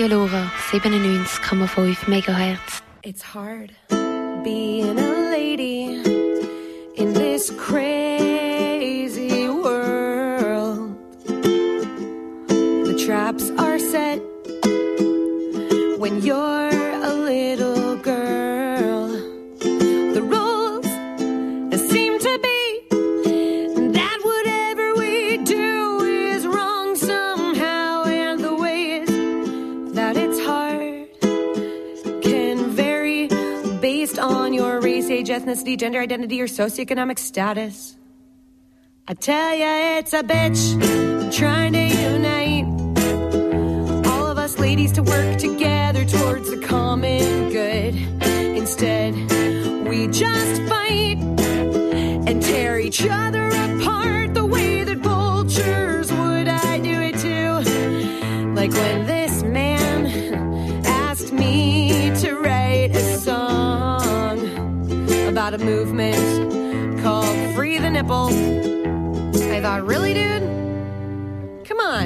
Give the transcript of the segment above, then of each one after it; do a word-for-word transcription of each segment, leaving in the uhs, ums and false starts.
Radio Lora siebenundneunzig Komma fünf Megahertz. It's hard being a lady in this crazy world. The traps are set when you're a little girl. The rules seem to be that whatever we do is wrong somehow, and the ways that it's hard can vary based on your race, age, ethnicity, gender identity, or socioeconomic status. I tell ya, it's a bitch trying to unite all of us ladies to work together towards the common good. Instead, we just fight and tear each other apart the way that vultures would. I do it too. Like when this man asked me to write a song about a movement called Free the Nipple. I thought, really, dude? Come on.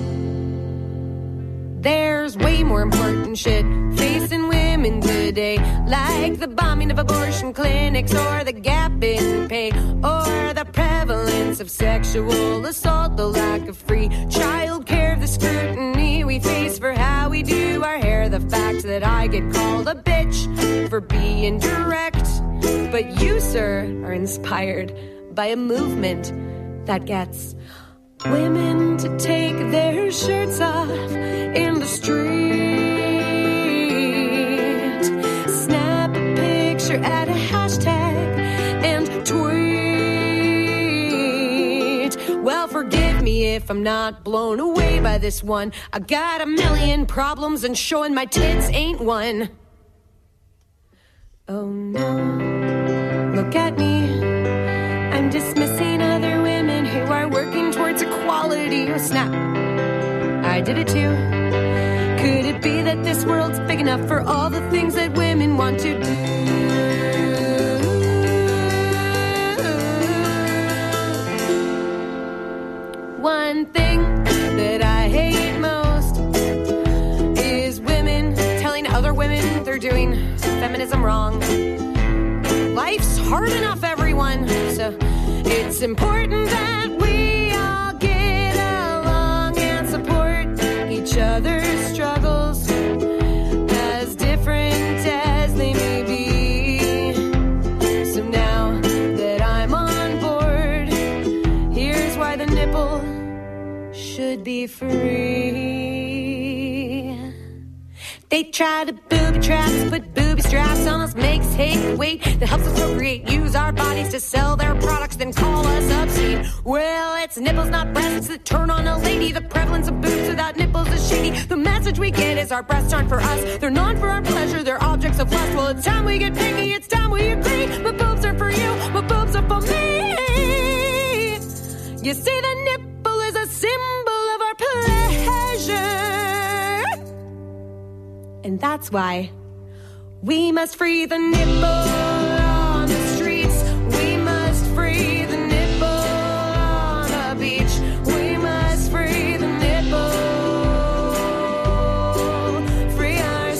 There's way more important shit facing women today, like the bombing of abortion clinics, or the gap in pay, or the prevalence of sexual assault, the lack of free child care, the scrutiny we face for how we do our hair, the fact that I get called a bitch for being direct. But you, sir, are inspired by a movement that gets women to take their shirts off in the street, snap a picture, add a hashtag, and tweet. Well, forgive me if I'm not blown away by this one. I got a million problems and showing my tits ain't one. Oh no, look at me, I'm dismissing other women who are working towards equality. Oh snap, I did it too. Could it be that this world's big enough for all the things that women want to do? One thing that I hate most is women telling other women they're doing feminism wrong. Life's hard enough, everyone, so it's important that we all get along and support each other's struggles, as different as they may be. So now that I'm on board, here's why the nipple should be free. They try to booby trap us, put booby straps on us, makes hate weight that helps us procreate, use our bodies to sell their products, then call us obscene. Well, it's nipples, not breasts, that turn on a lady. The prevalence of boobs without nipples is shady. The message we get is our breasts aren't for us, they're not for our pleasure, they're objects of lust. Well, it's time we get picky, it's time we agree. My boobs are for you, my boobs are for me. You see, the nipple is a symbol of our pleasure, and that's why we must free the nipple on the streets. We must free the nipple on the beach. We must free the nipple, free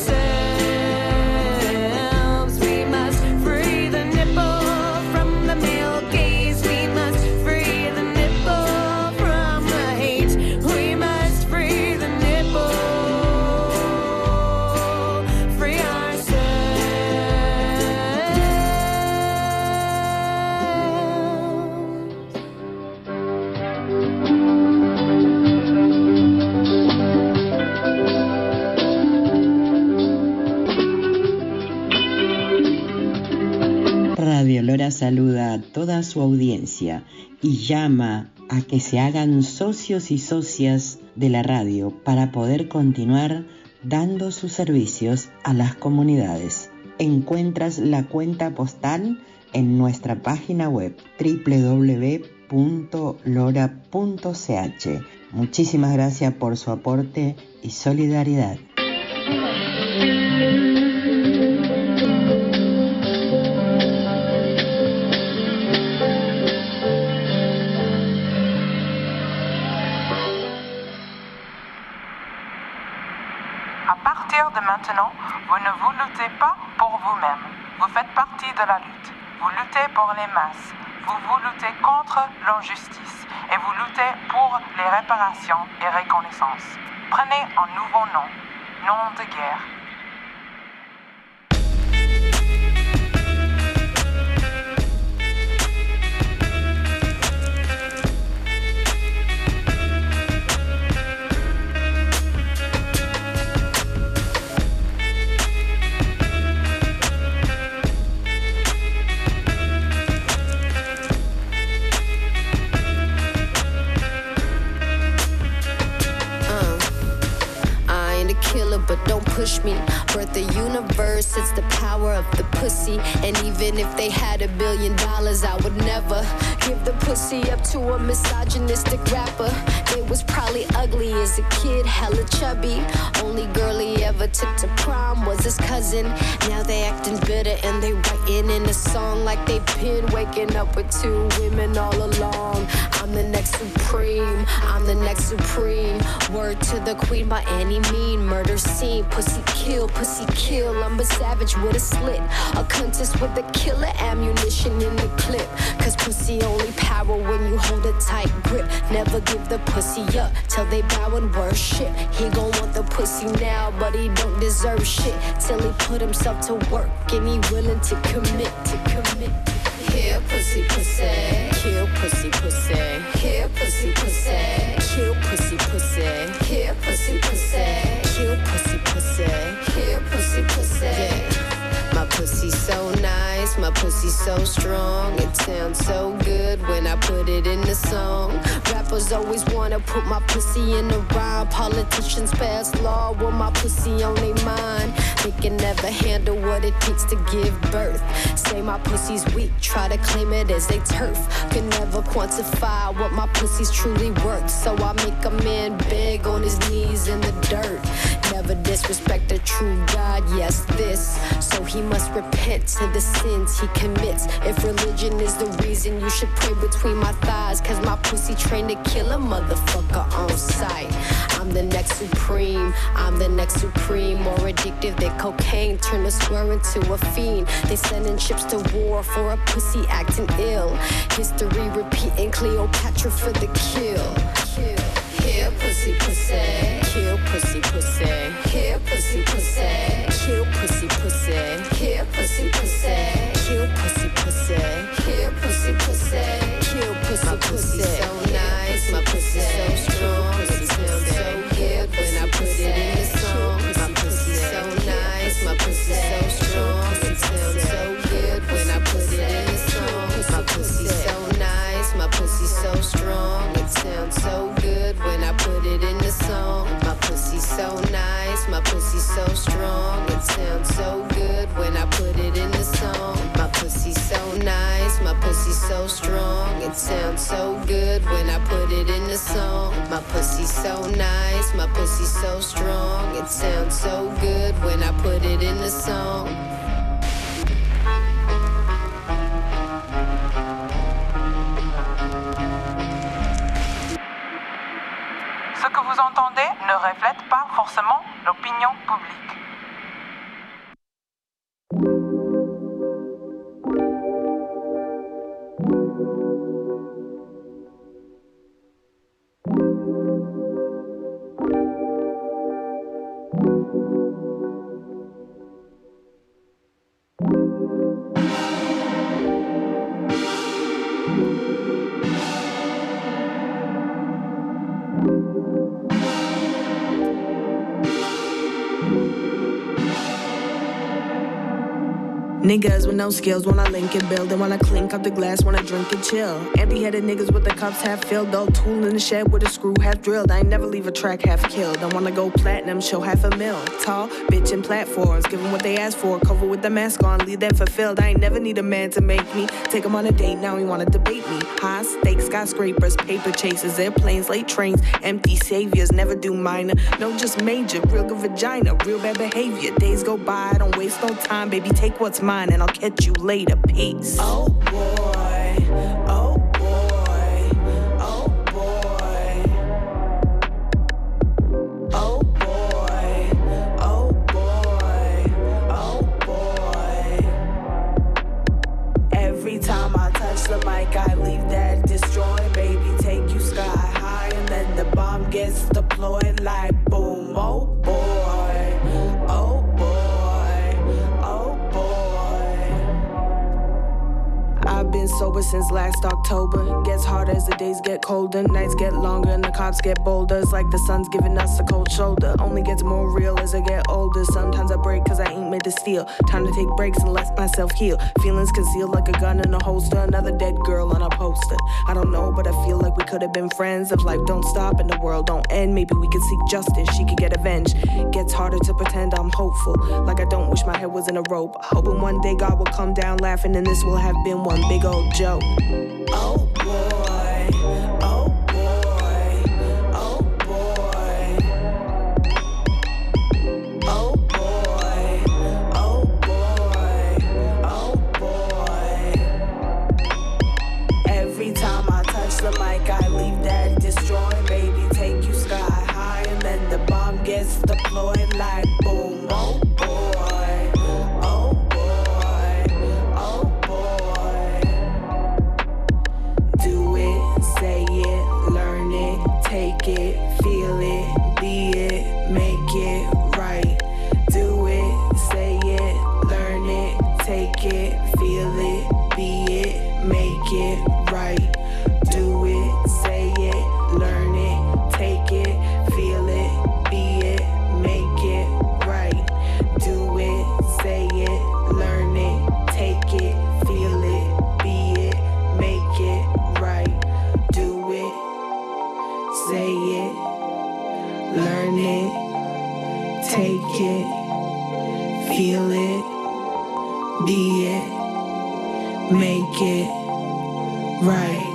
ourselves. We must free the nipple from the male gaze. We must free the nipple from the hate. We must free the nipple, free ourselves. Radio Lora saluda a toda su audiencia y llama a que se hagan socios y socias de la radio para poder continuar dando sus servicios a las comunidades. Encuentras la cuenta postal en nuestra página web doble u doble u doble u punto lora punto c h. Muchísimas gracias por su aporte y solidaridad. partie de la lutte. Vous luttez pour les masses. Vous vous luttez contre l'injustice. Et vous luttez pour les réparations et reconnaissance. Prenez un nouveau nom. Nom de guerre. But don't push me. Birth the universe, it's the power of the pussy. And even if they had a billion dollars, I would never give the pussy up to a misogynistic rapper. They was probably ugly as a kid, hella chubby. Only girl he ever took to prom was his cousin. Now they acting bitter and they writing in a song like they been waking up with two women all along. I'm the next supreme, I'm the next supreme. Word to the queen by any mean. Murder scene, pussy kill, pussy kill. I'm a savage with a slit, a contest with a killer ammunition in the clip. Cause pussy only power when you hold a tight grip. Never give the pussy up till they bow and worship. He gon' want the pussy now, but he don't deserve shit till he put himself to work and he willing to commit, to commit. Here, pussy, pussy. Kill, pussy, pussy. Here, pussy, pussy. Kill, pussy, pussy. Here, pussy, pussy. Kill, pussy, pussy. Here, pussy, pussy. Yeah. My pussy so nice, my pussy so strong. It sounds so good when I put it in the song. Rappers always wanna put my pussy in the rhyme. Politicians pass law with my pussy on their mind. They can never handle what it takes to give birth. Say my pussy's weak, try to claim it as they turf. Can never quantify what my pussy's truly worth. So I make a man beg on his knees in the dirt. Never disrespect a true God, yes this. So he must repent to the sins he commits. If religion is the reason, you should pray between my thighs. Cause my pussy trained to kill a motherfucker on sight. I'm the next supreme, I'm the next supreme. More addictive than cocaine, turn a swear into a fiend. They sending ships to war for a pussy acting ill. History repeating Cleopatra for the kill. Kill. Here, pussy, pussy. Kill, pussy, pussy. Here, pussy, pussy. Kill, pussy, pussy. Here, pussy, pussy. Kill, pussy, pussy. Here, pussy, pussy. Kill, pussy, my pussy so nice, my pussy so strong. It sounds so good when I put it in the song. My pussy so nice, my pussy so strong. It sounds so good when I put it in the song. My pussy so nice, my pussy so strong. It sounds so good when I put it in the song. My pussy so nice, my pussy so strong. It sounds so good when I put it in the song. My pussy so nice, my pussy so strong. It sounds so good when I put it in the song. My pussy so nice, my pussy so strong. It sounds so good when I put it in the song. Ce que vous entendez ne reflète pas forcément l'opinion publique. Niggas with no skills wanna link and build. They wanna clink up the glass, wanna drink and chill. Empty-headed niggas with the cups half filled. Dull tool in the shed with a screw half drilled. I ain't never leave a track half killed. I wanna go platinum, show half a mil. Tall, bitch in platforms, give them what they ask for. Cover with the mask on, leave them fulfilled. I ain't never need a man to make me. Take him on a date, now he wanna debate me. High stakes, skyscrapers, paper chasers, airplanes, late trains, empty saviors. Never do minor, no just major. Real good vagina, real bad behavior. Days go by, don't waste no time. Baby, take what's mine and I'll catch you later. Peace. Oh boy, oh boy, oh boy, oh boy, oh boy, oh boy. Every time I touch the mic, I leave that destroyed. Baby, take you sky high, and then the bomb gets deployed like boom. Oh boy, oh boy, oh boy. I've been sober since last October. Gets harder as the days get colder, nights get longer, and the cops get bolder. It's like the sun's giving us a cold shoulder. Only gets more real as I get older. Sometimes I break cause I ain't made of steel. Time to take breaks and let myself heal. Feelings concealed like a gun in a holster. Another dead girl on a poster. I don't know, but I feel like we could have been friends. If life don't stop and the world don't end, maybe we could seek justice, she could get avenged. Gets harder to pretend I'm hopeful, like I don't wish my head was in a rope. Hoping one day God will come down laughing and this will have been one big old joke. Oh boy, oh boy, oh boy, oh boy, oh boy, oh boy. Every time I touch the mic, I leave that destroyed. Baby, take you sky high, and then the bomb gets deployed like boom. Oh boy, oh boy, oh boy. Do it, say it, learn it, take it, feel it, be it, make it right. Do it, say it, learn it, take it, feel it, be it, make it right. Do it, say it, learn it, take it, feel it, be it, make it right. Do it, say it, learn it, take it, feel it, be it, make it right. Do it, say it, learn it, take it, feel it, be it, make it right.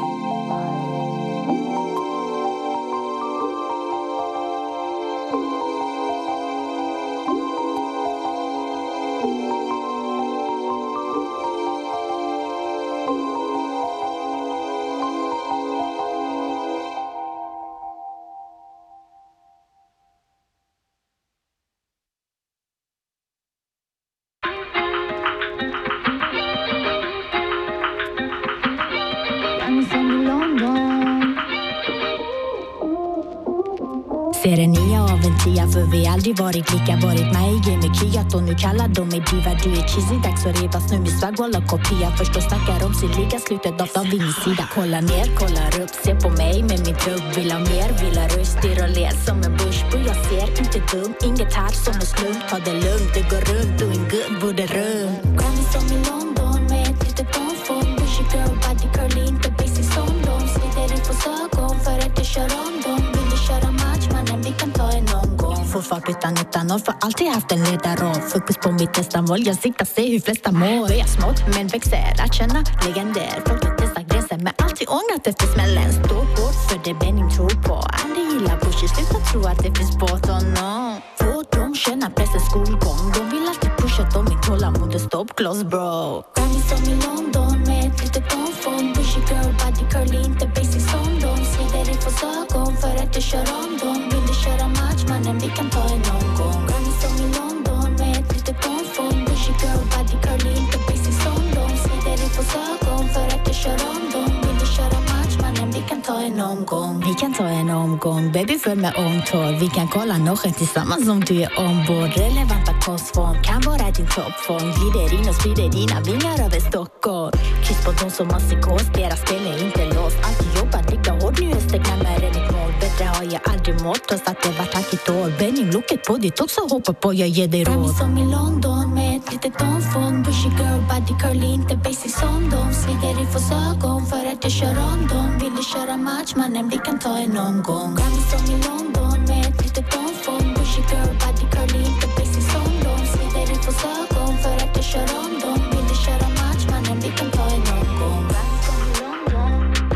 Ser en nia av en tia, för vi aldrig varit lika. Varit med i game med kryat och nu kallar de mig diva. Du är cheesy, dags att revas nu. Min swag håller kopia. Först och snackar om sin liga, slutet av min sida. Kolla ner, kollar upp, se på mig med min trupp. Vill ha mer, vill ha röster och ler som en bushbo. Jag ser inte dum, inget här som en slump. Ta det lugnt, det går runt, doing good, borde runt. Grammy som i London med ett litet omfång. Bushy girl, body curly, inte basic som de. Slider in på sögon för att jag kör om dem. Vill du köra match, mannen, vi kan ta en omgång. Får fart utan etanol, för alltid haft en ledarroll. Fokus på mitt nästa mål, jag siktar se hur flesta mår. Börjar smått, men växer, att känna legender. Folk att testa gränser, men alltid ångrat efter smällen. Stå hårt för det Benning tror på. Aldrig gillar Bushy, sluta tro att det finns båt, oh no. Få dem känna pressen skolgång. De vill alltid pusha, de är tålamod och stoppgloss, bro. Grammy som i London med ett litet omfång. Bushy girl, body curly, inte basic som de. Slider in på sögon för att jag kör om dem. Vill du köra match, mannen, vi kan ta en omgång. Grammy som i London med ett litet omfång. Bushy girl, body curly, inte basic som de. Slider in på sögon för att jag kör om dem. Vill du köra match, mannen, vi kan ta en omgång. Vi kan ta en omgång, baby, följ med omtår. Vi kan kolla nochen tillsammans om du är ombord. Relevanta kostform kan vara din toppform. Glider in och sprider dina vingar över Stockholm. Kryss på dem som har psykos, deras spel är inte låst. Alltid jobbar, dricka hårt, nu är stegna med en mål. Bättre har jag aldrig mått, trots att det var tack ett år. Benning, loket på ditt också, hoppa på, jag ger dig råd. Grammy som i London med ett litet omfång. Bushy girl, body curly, inte basic som de. Slider i för sögon för att jag kör om dem. Vill du köra match, mannen, vi kan ta en omgång. Grammy som i London med ett litet omfång. Bushy girl, body curly, inte basic som de. Slider i för sögon för att jag kör om dem. Vill du köra match, mannen, vi kan ta en omgång. Grammy som i London,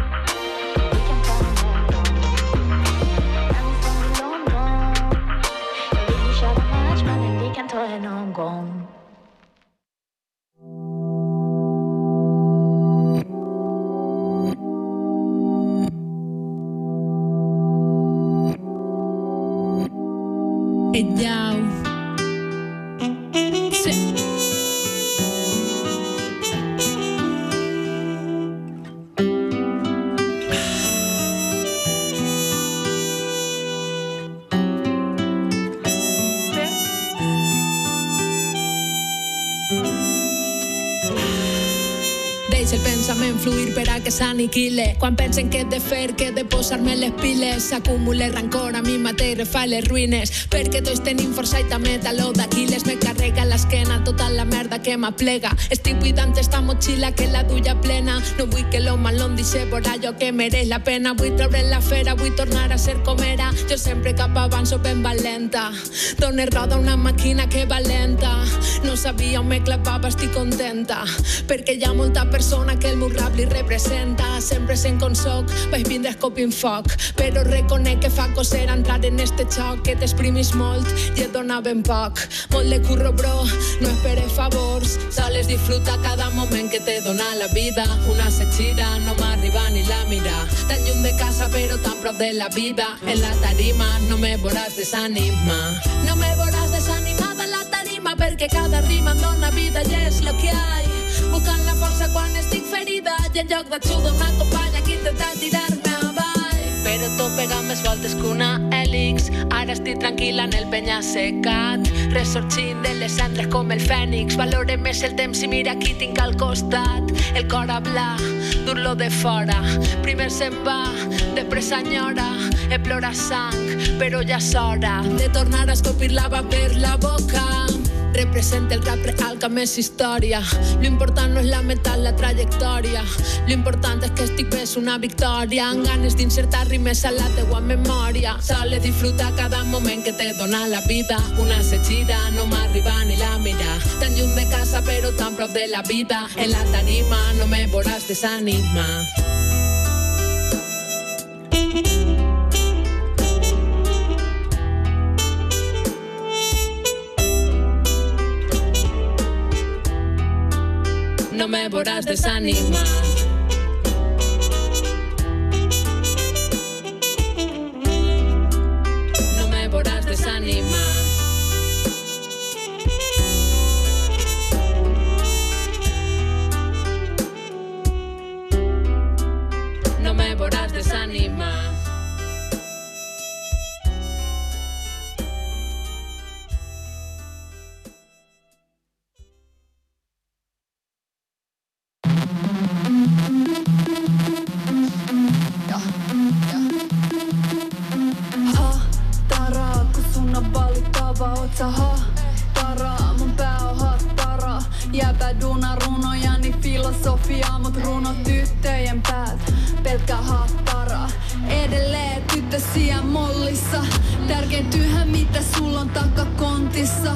vi kan ta en omgång. Grammy som i London, vill du köra match, mannen, vi kan ta en omgång. Hey, yo. deixa el pensament fluir per a que s'aniquile. Quan pensen que he de fer, que he de posar-me les piles, s'acumula rancor a mi mateix, refa les ruïnes, perquè tots tenim força i també taló d'Aquiles. Me carrega a l'esquena tota la merda que m'aplega. Estic buidant esta motxilla que la duia plena. No vull que l'home l'on deixi por allò que mereix la pena. Vull treure'n la fera, vull tornar a ser com era. Jo sempre cap avant sóc ben valenta. Dones roda una màquina que valenta. No sabia on me clavava, estic contenta, perquè hi ha molta persona que el meu rap li representa. Sempre sent com soc, vaig vindre escopint foc, però reconec que fa coser entrar en este xoc, que t'exprimis molt i et dona ben poc. Molt de curro, bro, no esperes favors, sols disfruta cada moment que te dona la vida. Una sexida no m'arriba ni la mira, tan lluny de casa però tan prop de la vida. En la tarima no me veuràs desanimar, no me veuràs desanimada en la tarima, perquè cada rima em dona vida i és lo que hay. Buscant la força quan estic ferida i en lloc d'ajuda m'acompanya que intenta tirar-me avall. Però tot pega més voltes que una hèlix. Ara estic tranquil·la en el penya-secat, ressorgint de les cendres com el fènix. Valore més el temps i mira qui tinc al costat. El cor habla, dur-lo de fora. Primer se'n va, després enyora. He plorat sang, però ja és hora de tornar a escopir lava per la boca. Representa el rap real que més història. Lo important no és la meta, la trajectòria. Lo important és que estic més una victòria, amb ganes d'insertar rimes a la teua memòria. Sols disfruta cada moment que te dona la vida. Una sexida no m'arriba ni la mira, tan lluny de casa però tan prop de la vida. En la tarima no me veuràs desanimar. No me veuràs desanimar. No me veuràs desanimar. No me veuràs desanimar. Filosofia, mut runo tyttöjen päät, pelkkä hattara. Edelleen tyttösiä mollissa, tärkeintyhän mitä sul on takakontissa.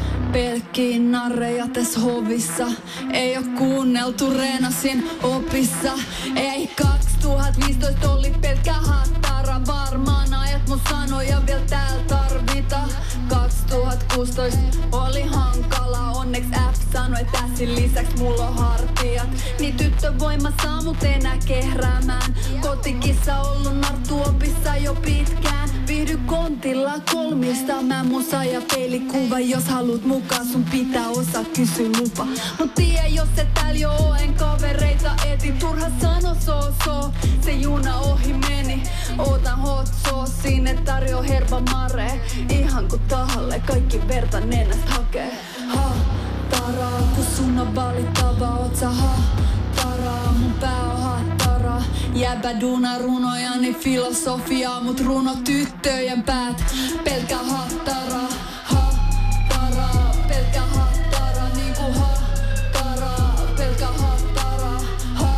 Pelkkiä narreja täs hovissa, ei oo kuunneltu Renasin opissa. Ei kaksituhattaviisitoista oli pelkkä hattara, varmaan ajat mun sanoja vielä täällä tarvita. kaksituhattakuusitoista oli hankala, onneks F sanoi tässin lisäks mulla on hartiat. Niin tyttövoima saa mut enää kehräämään, kotikissa ollu narttuopissa jo pitkään. Viihdy kontilla kolmista, mä musa ja peilikuva. Jos haluut mukaan sun pitää osaa kysyä lupa. Mut tiedä jos et tääl jo oo, en kavereita etin. Turha sano so so, se juna ohi meni. Ootan hot sauce, sinne tarjoo herba mare. Ihan ku tahalle kaikki verta nenästä hakee. Ha, taraa, kun sun on valittava, oot sä ha, taraa, mun pää on hattara. Jäbä duuna runojani filosofiaa, mut runo tyttöjen päät, pelkkä hattara. Ha, taraa, pelkkä hattara, niinku ha, taraa, pelkkä hattara. Ha,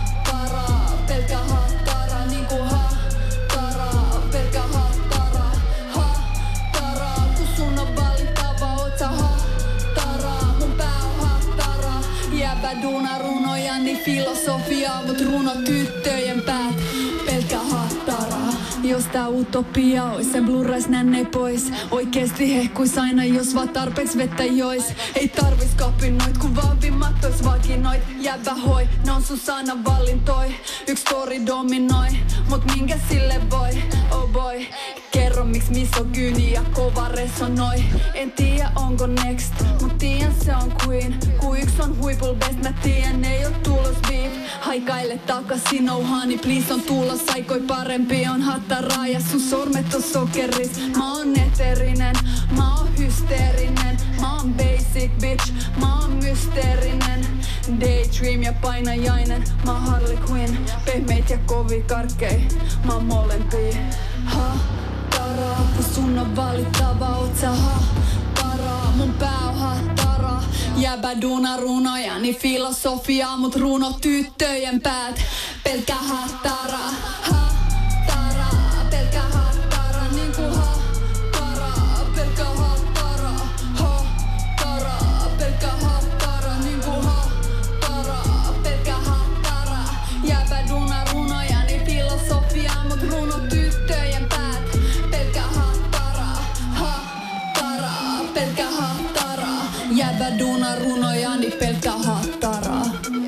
taraa, pelkkä hattara, niinku ha, taraa, pelkkä hattara. Ha, taraa, kun sun on valittava, oot sä ha, taraa, mun pää on hattara. Jäbä duuna runojani filosofiaa, mut runo tyttöjen päät, pelkkä hattara. Jos tää utopia ois, sen blurrais nänne pois. Oikeesti hehkuis aina, jos vaan tarpeeks vettä jois. Ei tarvis kapinoit, kun vahvimmat ois vakinoit. Jäbä hoi, ne on sun sanan vallintoi. Yks tori dominoi, mut minkä sille voi? Oh boy, kerro miks misogyyni ja kova resonoi. En tiedä onko next, mut tiedän se on queen. Ku yks on huipul best, mä tiedän ei oo tulos beef. Haikaile takasin, oh honey, please on tulos. Aikoi parempi on hattaraa ja sun sormet on sokeris. Mä oon eterinen, mä oon hysteerinen. Mä oon basic bitch, mä oon mysteerinen. Daydream ja painajainen, mä oon Harley Quinn. Pehmeit ja kovia karkkei, mä oon molempia. Ha, taraa, kun sun on valittava, oot sä ha, taraa. Mun pää on ha, taraa. Jäbä duuna runojani filosofiaa, mut runo tyttöjen päät. Pelkkä ha, taraa, ha, taraa. Pelkkä ha, taraa, niinku ha, taraa. Pelkkä ha, taraa, ha, taraa. Pelkkä ha, taraa, niinku ha, taraa. Pelkkä ha, taraa. Jäbä duuna runojani filosofiaa, mut runo tyttöjen päät. Pelkkä ha, taraa, ha, taraa. Pelkkä ha, taraa. Jäbä duuna runojani pelkkä ha, taraa.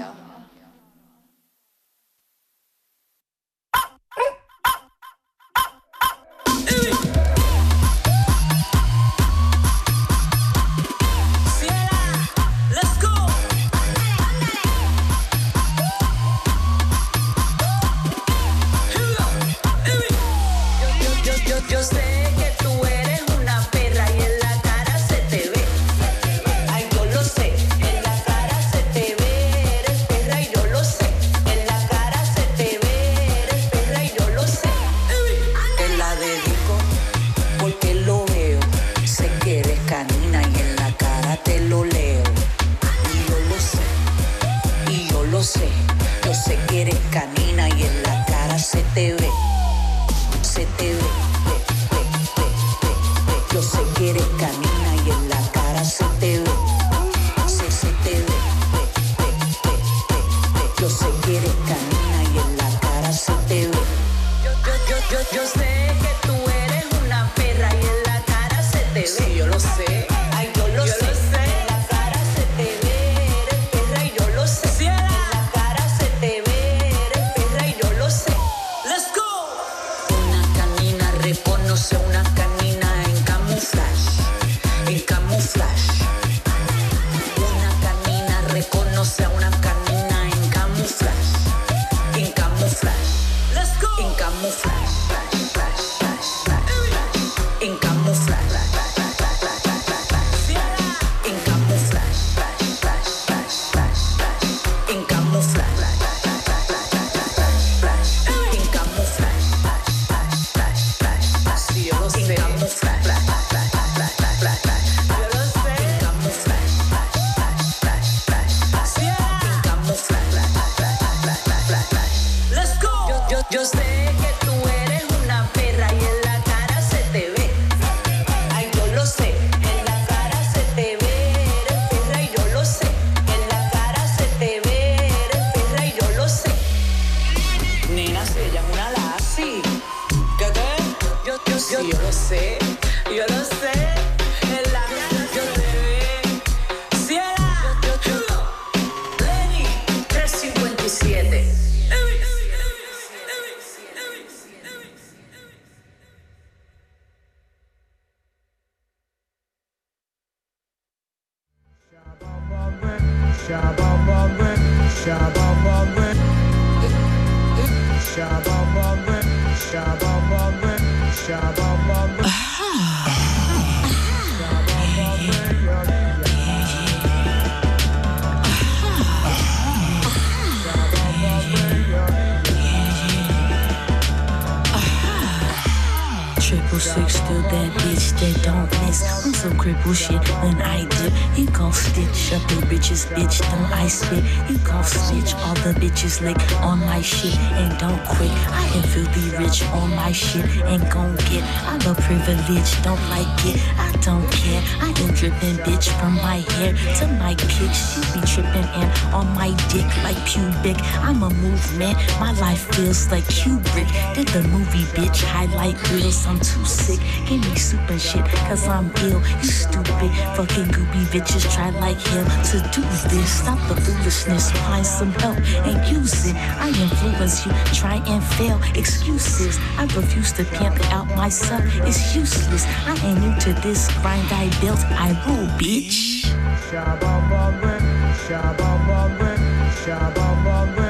Bitch, them I spit, you gon' snitch. All the bitches lick on my shit and don't quit. I am filthy rich on my shit and gon' get. I love privilege, don't like it, I don't care. I am dripping, bitch, from my hair to my kicks. She be tripping and on my dick like pubic. I'm a movement, my life feels like Kubrick. Did the movie, bitch, highlight reels. I'm too sick, give me soup and shit, cause I'm ill. You stupid, fucking goopy bitches try like hell to do this. Stop the foolishness, find some help and use it. I influence you, try and fail. Excuses, I refuse to pimp out myself. It's useless, I ain't new to this grind I built. I rule, bitch. Shabba-ba-ba, shabba-ba-ba, shabba-ba-ba,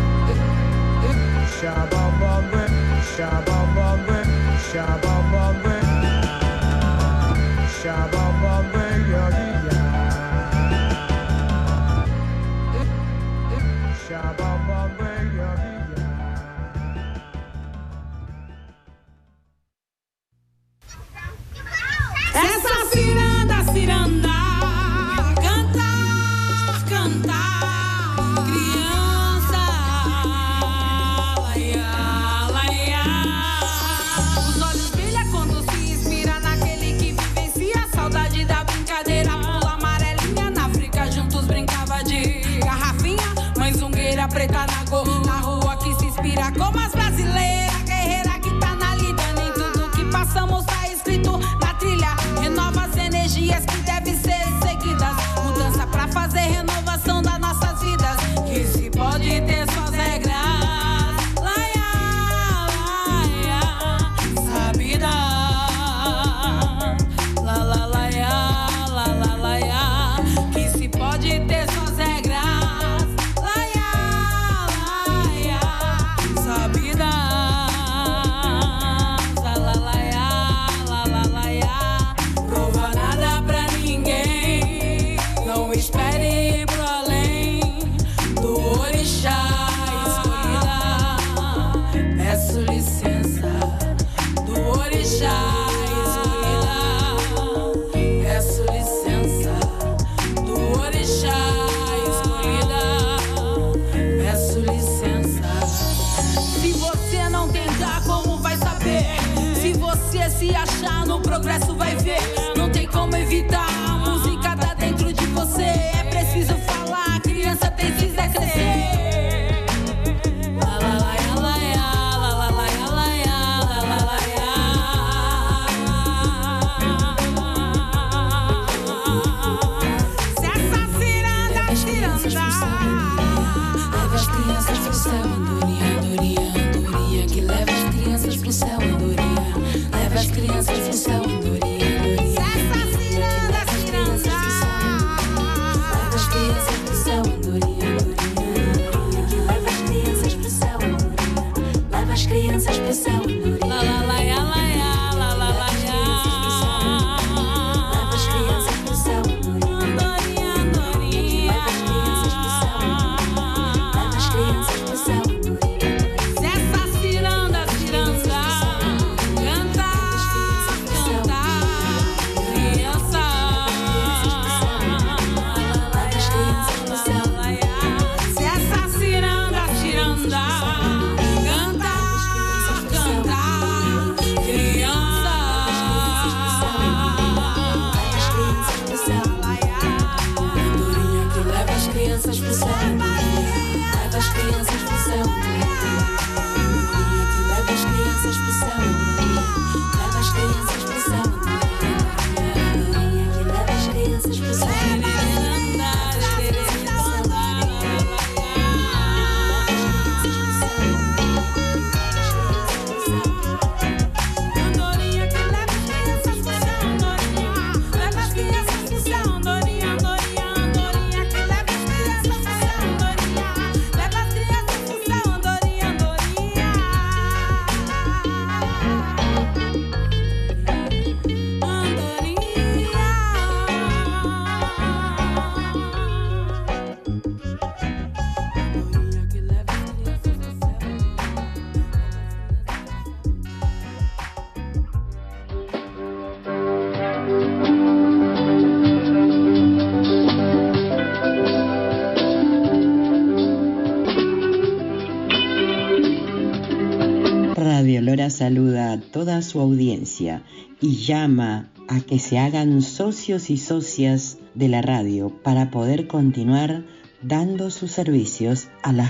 shabba-ba-ba, shabba-ba-ba, shabba-ba-ba, shabba-ba-ba, yeah, yeah. Essa ciranda, ciranda, cantar, cantar, criança, laia, laia. Os olhos brilham quando se inspira naquele que vivencia a saudade da brincadeira. Pula amarelinha, na África juntos brincava de garrafinha. Mãe zungueira preta na cor, na rua que se inspira como as brasileiras. Guerreira que tá na lida, nem tudo que passamos tá escrito na trilha. Renova as energias que devem ser seguidas. Mudança pra fazer renovação das nossas vidas. Que se pode ter suas regras. Laia, laia, sabida. La, la, laia, la, la, laia. Que se pode ter suas regras. Laia, laia, sabida. La, la, laia, la, la, laia. Prova nada pra ninguém. Não espere ir pro além do orixá escolhida. Peço licença do orixá escolhida. Peço licença do orixá escolhida. Peço licença. Se você não tentar, como vai saber? Se você se achar no progresso, vai ver. Não tem como evitar, a música tá dentro de você. É preciso falar, a criança precisa crescer. La, la, laia, laia, la, la, laia, laia, la, la, laia. Se essa ciranda, ciranda, leva as crianças pro céu, andorinha, andorinha, andorinha. Que leva as crianças pro céu, andorinha. Leva as crianças pro céu, andorinha, andorinha. Se essa ciranda, ciranda, leva as crianças pro céu, andorinha, andorinha. Que leva as crianças pro céu, andorinha. Leva as crianças pro céu, andorinha. La, la, laia, laia, la, la, laia. Leva as crianças pro céu, andorinha, andorinha. Leva as crianças pro céu, andorinha. Leva as crianças pro céu, andorinha. Se essa ciranda, ciranda, cantar, cantar, criança. Leva as crianças pro céu, laia. Se essa ciranda, ciranda, cantar, cantar, criança. Leva as crianças pro céu, laia. Andorinha que leva as crianças pro céu, andorinha. Leva as crianças pro céu, andorinha. Andorinha que leva as crianças pro céu, andorinha. Leva as crianças pro céu, andorinha. Andorinha que leva as crianças pro céu, andorinha. Andorinha que leva as crianças pro céu, andorinha. Leva as crianças pro céu, andorinha, andorinha, andorinha que leva as crianças pro céu, andorinha. Leva as crianças pro céu, andorinha, andorinha. Andorinha que leva as crianças pro céu. Radio Lora saluda a toda su audiencia y llama a que se hagan socios y socias de la radio para poder continuar dando sus servicios a las